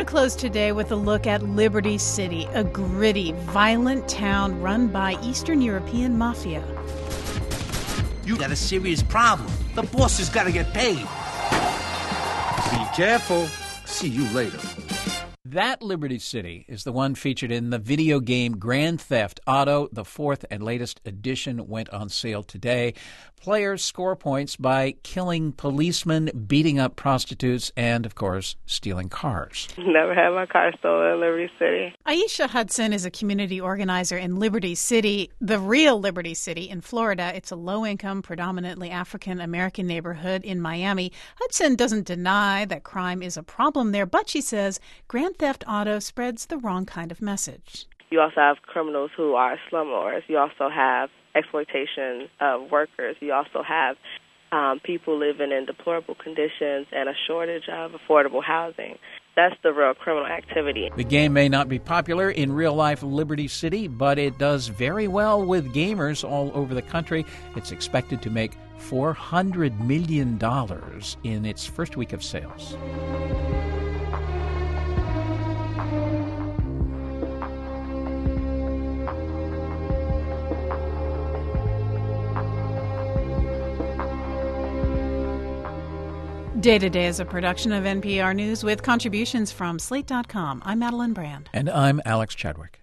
to close today with a look at Liberty City, a gritty, violent town run by Eastern European mafia. You got a serious problem. The boss has got to get paid. Be careful. See you later. That Liberty City is the one featured in the video game Grand Theft Auto. The fourth and latest edition went on sale today. Players score points by killing policemen, beating up prostitutes, and, of course, stealing cars. Never had my car stolen in Liberty City. Aisha Hudson is a community organizer in Liberty City, the real Liberty City in Florida. It's a low-income, predominantly African-American neighborhood in Miami. Hudson doesn't deny that crime is a problem there, but she says Grand Theft Auto spreads the wrong kind of message. You also have criminals who are slumlords. You also have exploitation of workers. You also have people living in deplorable conditions and a shortage of affordable housing. That's the real criminal activity. The game may not be popular in real-life Liberty City, but it does very well with gamers all over the country. It's expected to make $400 million in its first week of sales. Day to Day is a production of NPR News with contributions from Slate.com. I'm Madeline Brand. And I'm Alex Chadwick.